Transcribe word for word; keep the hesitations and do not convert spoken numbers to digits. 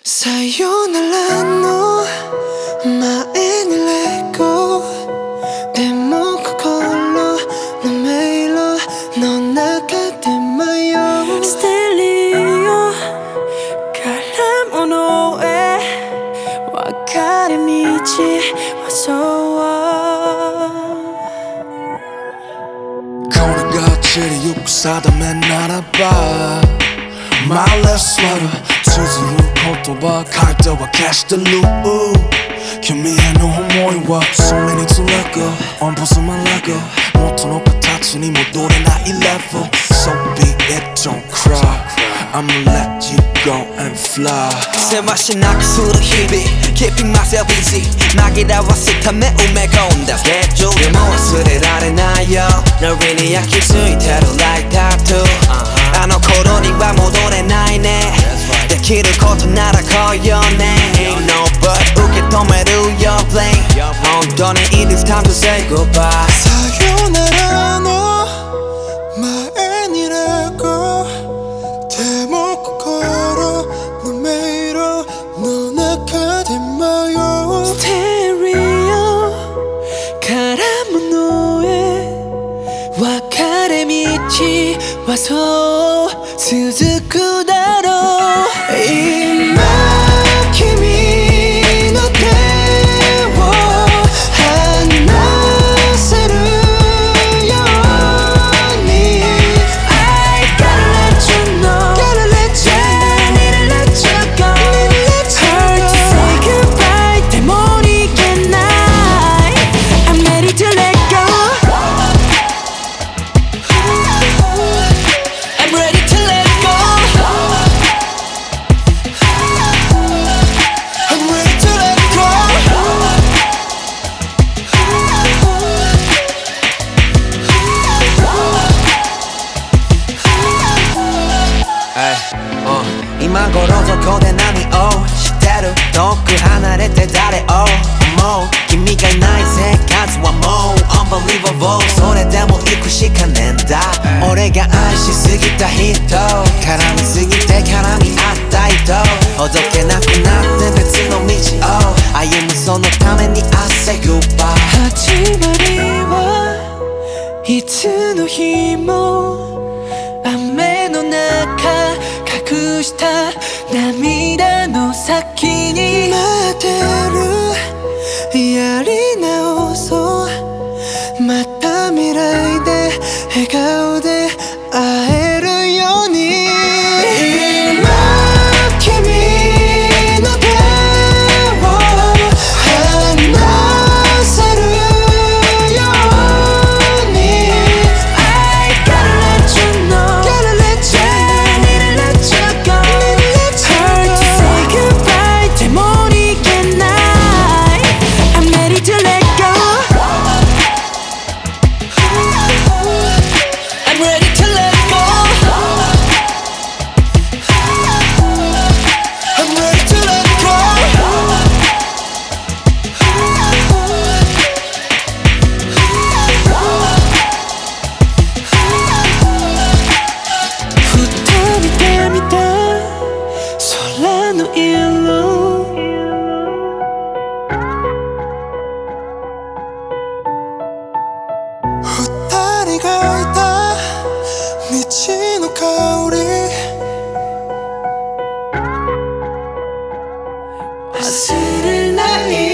さよならの前にレゴでも心の迷路の中で迷うステレオから物へ分かれ道はそうこれが散りゆく定めならばMy last sweater綴る言葉書いては消してる君への思いはそれにつらく音符すまらく元の形に戻れない level So be it, don't cry I'ma let you go and fly せわしなくする日々 Keeping myself easy 紛らわすため埋め込んだスケジュールでも忘れられないよノリに焼き付いてる like tattoo あの頃には戻れないねできることなら来いよね Ain't no but 受け止める your blame 本当に it is time to say goodbye さよならの前にレゴでも心の迷路の中で迷うステレオから物へ分かれ道はそう続くだろう今君の手を離せるように I gotta let you know Gotta let you know Need to let you go Hard to say goodbye でも逃げない I'm ready to let go I'm ready to let go I'm ready to let go Ay, uh, 今頃どこで何をしてる遠く離れて誰を思う君がいない生活はもう Unbelievable それでも行くしかねえんだ俺が愛しすぎた人絡みすぎて絡み合った人ほどけなくなって別の道を歩むそのために I say goodbye 始まりはいつの日も雨の中隠した涙の先に待ってるやり直そうまた未来で笑顔で会えるように今君の手を離せるように I gotta let you know Gotta let you know Need to let you go Hard to say goodbye でも逃げない I'm ready to let go I'm ready to let go I'm ready to let go二人で見た空の色二人がいた道の香り忘れない